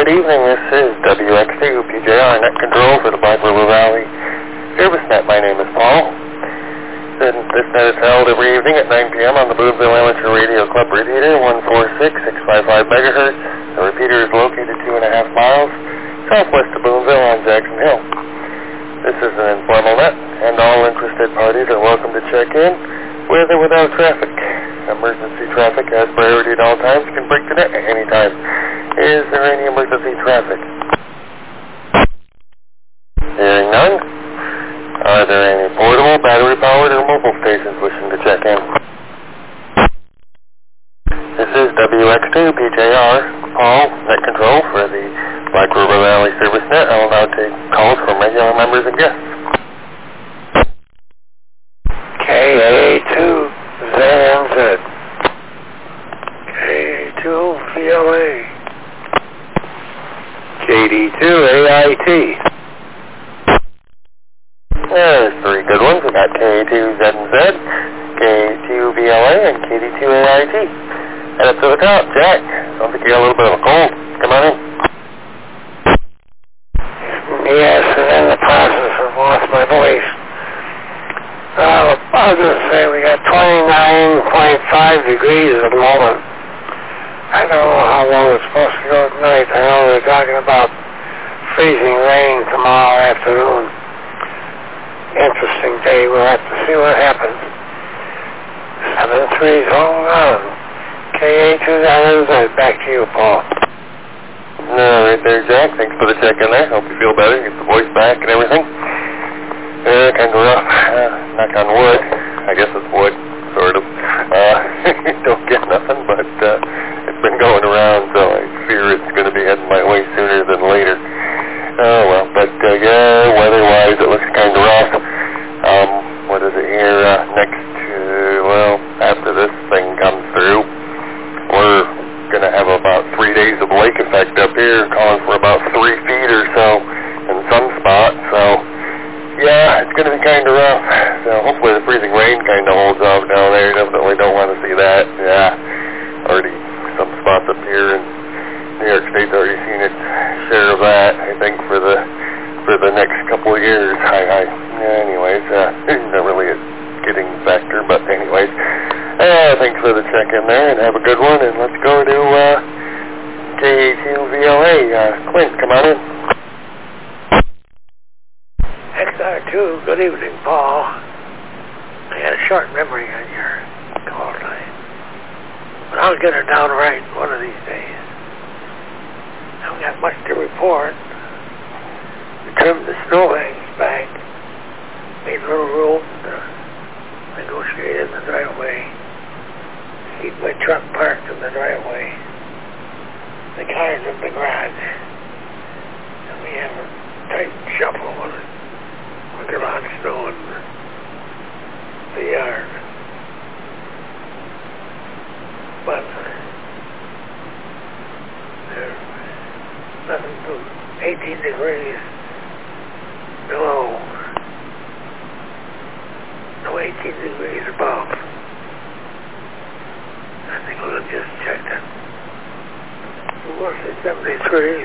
Good evening, this is WX2 PJR Net Control for the Black River Valley Service Net. My name is Paul. This net is held every evening at 9 p.m. on the Boonville Amateur Radio Club repeater, 146.655 megahertz. The repeater is located 2.5 miles southwest of Boonville on Jackson Hill. This is an informal net, and all interested parties are welcome to check in with or without traffic. Emergency traffic has priority at all times. You can break the net at any time. Is there any emergency traffic? Hearing none. Are there any portable, battery-powered, or mobile stations wishing to check in? This is WX2 PJR, Paul, Net Control for the Black River Valley Service Net. I will now take calls from regular members and guests. KA2ZNZ, KA2VLA, KD2AIT. There's three good ones. We got KA2ZNZ, KA2VLA, and KD2AIT. And up to the top, Jack. Sounds like you got a little bit of a cold. Come on in. Yes, and in the process of lost my voice. I was going to say we got 29.5 degrees at the moment. I don't know how long it's supposed to go tonight. I know they're talking about freezing rain tomorrow afternoon. Interesting day. We'll have to see what happens. 7-3's hold on. KA2ZNZ, back to you, Paul. All right there, Jack. Thanks for the check-in there. Hope you feel better. Get the voice back and everything. Kind of rough. Knock on wood. I guess it's wood, sort of. Don't get nothing, but it's been going around, so I fear it's going to be heading my way sooner than later. Oh, well, but yeah, weather-wise, it looks kind of rough. What is it here? After this thing comes through, we're going to have about 3 days of lake effect up here, calling for about 3 feet or so in some spots, so yeah, it's going to be kind of rough. So hopefully the freezing rain kind of holds off down there. Definitely don't want to see that. Yeah, already some spots up here in New York State's already seen its share of that, I think, for the next couple of years. Anyways, not really a getting factor, but anyways, thanks for the check-in there, and have a good one, and let's go to KA2VLA. Clint, come on in. XR2, good evening, Paul. I had a short memory on your call tonight, but I'll get her down right one of these days. I haven't got much to report. We trimmed the snow banks back, made a little room to negotiate in the driveway, keep my truck parked in the driveway. The cars in the garage, and we have a tight shuffle with it. With the rock snow in the yard. But there's nothing to 18 degrees below. No 18 degrees above. I think we'll just check that. We'll work at 73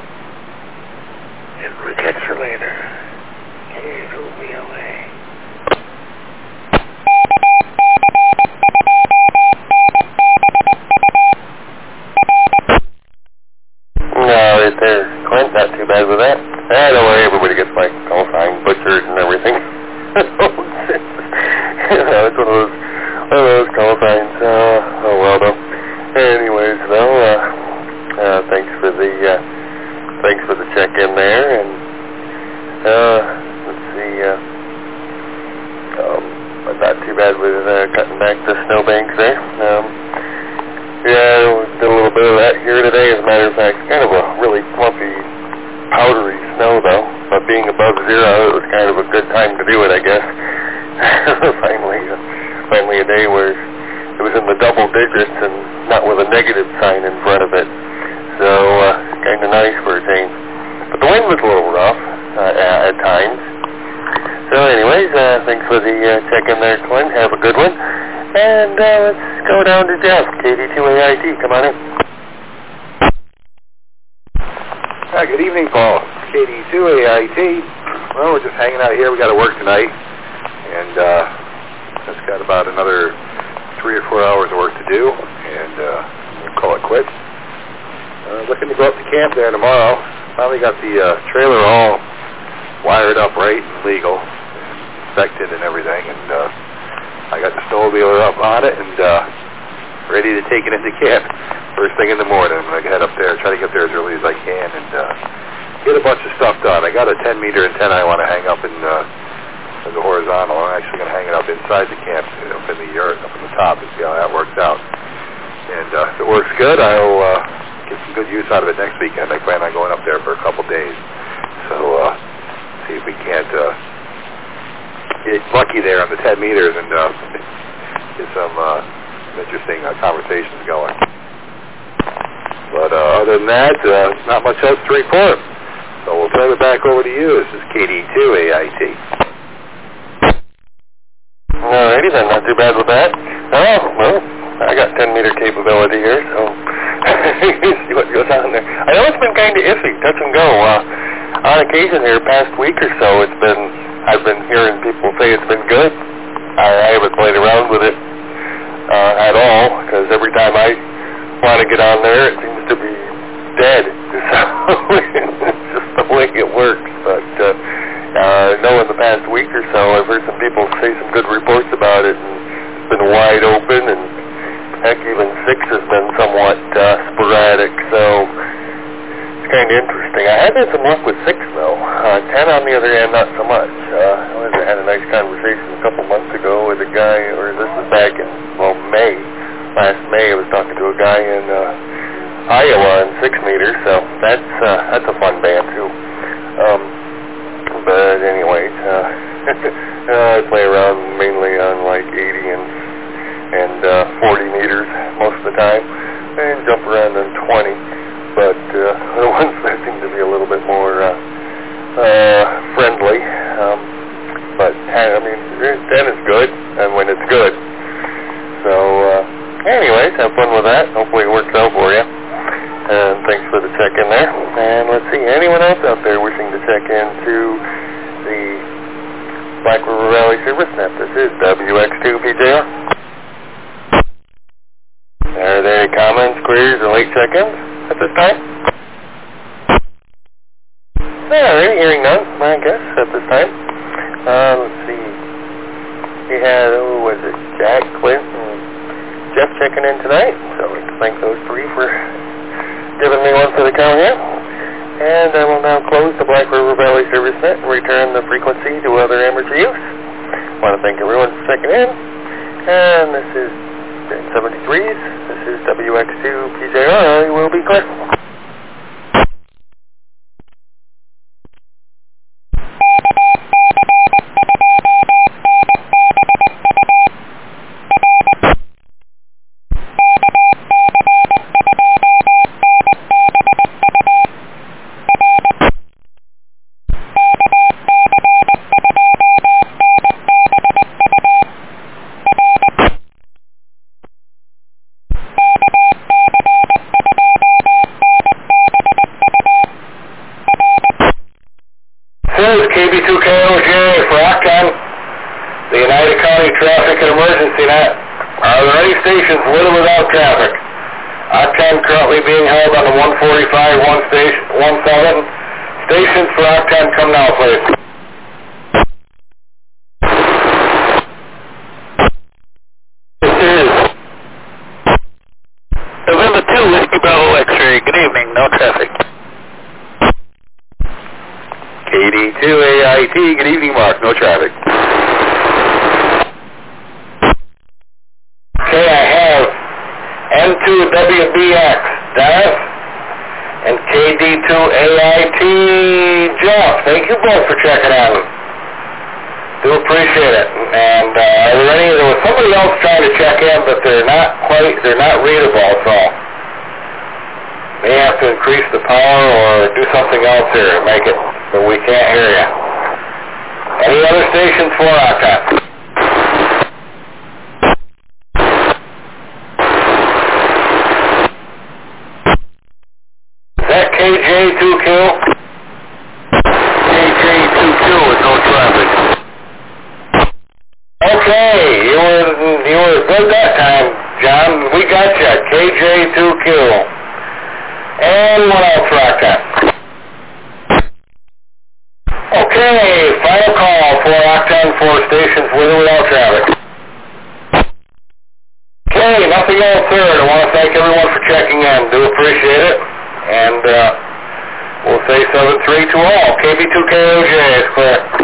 and we'll catch you later. KA2VLA. No, right there, Clint, not too bad with that. Don't worry, everybody gets my call sign butchered and everything. It's one of those call signs. Oh well, though. Anyways, though, thanks for the check-in there, and let's see, not too bad with cutting back the snowbanks there. Yeah, we did a little bit of that here today. As a matter of fact, kind of a really fluffy, powdery snow, though. But being above zero, it was kind of a good time to do it, I guess. Finally a day where it was in the double digits and not with a negative sign in front of it. So, kind of nice for a change. But the wind was a little rough at times. So anyways, thanks for the check-in there, Clint. Have a good one. And let's go down to Jeff, KD2AIT. Come on in. Good evening, Paul. KD2AIT. Well, we're just hanging out here. We got to work tonight, and just got about another 3 or 4 hours of work to do, and we'll call it quits. Looking to go up to camp there tomorrow. Finally got the trailer all wired up right and legal, inspected and everything, and I got the snowmobile up on it and ready to take it into camp first thing in the morning. I'm going to head up there, try to get there as early as I can, and get a bunch of stuff done. I got a 10-meter antenna I want to hang up in as a horizontal. I'm actually going to hang it up inside the camp, up in the yard, up in the top, and see how that works out. And if it works good, I'll get some good use out of it next weekend. I plan on going up there for a couple days. So see if we can't get lucky there on the 10 meters and get some interesting conversations going. But other than that, not much else to report. So we'll turn it back over to you. This is KD2AIT. Alrighty then, not too bad with that. Well, I got 10-meter capability here, so see what goes on there. I know it's been kind of iffy, touch and go. On occasion here, past week or so, I've been hearing people say it's been good. I haven't played around with it at all, because every time I want to get on there, it seems to be dead. So it's just the way it works. But I know in the past week or so, I've heard some people say some good reports about it, and it's been wide open, and heck, even 6 has been somewhat sporadic, so it's kind of interesting. I have had some luck with 6, though. 10, on the other hand, not so much. I had a nice conversation a couple months ago with a guy, or this was back in, May. Last May, I was talking to a guy in Iowa on 6 meters, so that's a fun band, too. But anyways, I play around mainly on like 80 and 40 meters most of the time, and jump around on 20. But the ones that seem to be a little bit more friendly. But 10 is good, and when it's good. So anyways, have fun with that. Hopefully it works out for you. And thanks for the check-in there. And let's see, anyone else out there wishing to check into the Black River Valley Service Net? This is WX2PJR. Are there any comments, queries, or late check-ins at this time? Alright, hearing none, I guess, at this time. Let's see. We had, was it Jack, Clint, and Jeff checking in tonight. So I'd like to thank those 3 for giving me one for the count here. And I will now close the Black River Valley Service Net and return the frequency to other amateur use. I want to thank everyone for checking in. And this is 73s. This is WX2PJR. I will be clear. KB2KOJ for Octon, the United County Traffic and Emergency Net. Are there any stations with or without traffic? Octon currently being held on the 145-17. Stations for Octon, come now, please. This is November 2, Whiskey Bravo X-ray. Good evening, no traffic. KD2AIT, good evening, Mark. No traffic. Okay, I have N2WBX, Dennis, and KD2AIT, Jeff. Thank you both for checking on. Do appreciate it. And there was somebody else trying to check in, but they're not readable, so may have to increase the power or do something else here to make it so we can't hear you. Any other stations for Octon? Is that KJ2Q? KJ2Q with no traffic. Okay, you were good that time, John. We got you. KJ2Q. And what else, Rocktown? Okay, final call for Rocktown 4 stations with or without traffic. Okay, nothing else, sir. I want to thank everyone for checking in. Do appreciate it. And we'll say 7-3 to all. KB2KOJ is clear.